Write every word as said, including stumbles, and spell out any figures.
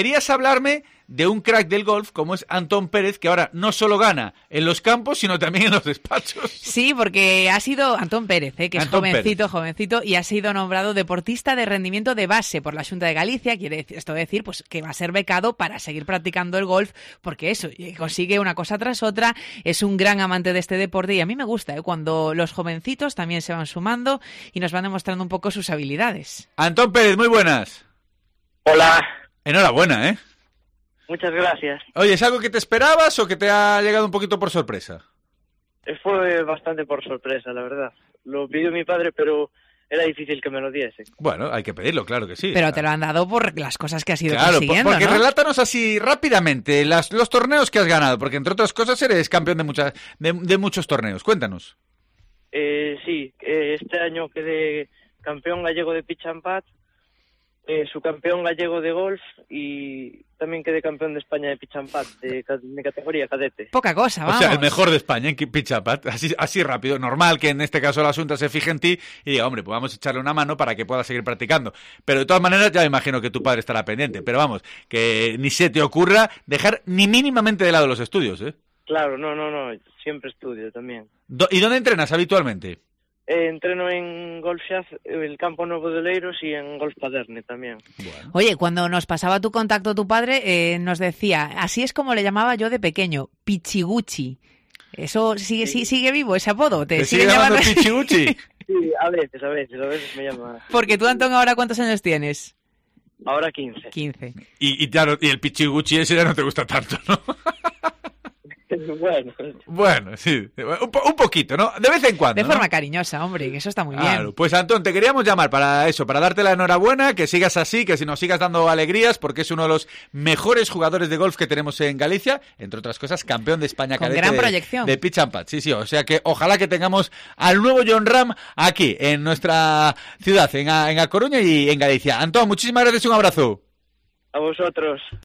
Querías hablarme de un crack del golf como es Antón Pérez, que ahora no solo gana en los campos, sino también en los despachos. Sí, porque ha sido Antón Pérez, ¿eh? que es Antón jovencito, Pérez. jovencito, y ha sido nombrado deportista de rendimiento de base por la Xunta de Galicia. Quiere decir, esto decir pues que va a ser becado para seguir practicando el golf, porque eso, consigue una cosa tras otra, es un gran amante de este deporte, y a mí me gusta ¿eh? cuando los jovencitos también se van sumando y nos van demostrando un poco sus habilidades. Antón Pérez, muy buenas. Hola. Enhorabuena, ¿eh? Muchas gracias. Oye, ¿es algo que te esperabas o que te ha llegado un poquito por sorpresa? Fue bastante por sorpresa, la verdad. Lo pidió mi padre, pero era difícil que me lo diese. Bueno, hay que pedirlo, claro que sí. Pero te lo han dado por las cosas que has ido Claro, consiguiendo, porque ¿no? relátanos así rápidamente las, los torneos que has ganado, porque entre otras cosas eres campeón de, muchas, de, de muchos torneos. Cuéntanos. Eh, sí, eh, este año quedé campeón gallego de pitch and putt, eh, subcampeón gallego de golf y también quedé campeón de España de pitch and putt, de, de categoría cadete. Poca cosa, vamos. O sea, el mejor de España en pitch and putt, así, así rápido. Normal que en este caso la Asunta se fije en ti y diga, hombre, pues vamos a echarle una mano para que pueda seguir practicando. Pero de todas maneras ya me imagino que tu padre estará pendiente. Pero vamos, que ni se te ocurra dejar ni mínimamente de lado los estudios, ¿eh? Claro, no, no, no, siempre estudio también. ¿Y dónde entrenas habitualmente? Eh, entreno en Golf Shaft, el Campo Nuevo de Leiros y en Golf Paderne también. Bueno. Oye, cuando nos pasaba tu contacto tu padre, eh, nos decía, así es como le llamaba yo de pequeño, Pichiguchi. ¿Eso sigue, sí. sigue vivo, ese apodo? ¿Te, ¿Te sigue sigue llamando llamando Pichiguchi? Sí, a veces, a veces, a veces me llama. Porque tú, Antón, ¿ahora cuántos años tienes? Ahora quince. quince. Y, y claro, y el Pichiguchi ese ya no te gusta tanto, ¿no? Bueno. Bueno, sí, un, po un poquito, ¿no? De vez en cuando, De ¿no? forma cariñosa, hombre, que eso está muy Claro, bien. pues Antón, te queríamos llamar para eso, para darte la enhorabuena, que sigas así, que si nos sigas dando alegrías, porque es uno de los mejores jugadores de golf que tenemos en Galicia, entre otras cosas, campeón de España Con cadete gran de, proyección. de pitch and putt. Sí, sí, o sea que ojalá que tengamos al nuevo Jon Rahm aquí, en nuestra ciudad, en A, en A Coruña y en Galicia. Antón, muchísimas gracias y un abrazo. A vosotros.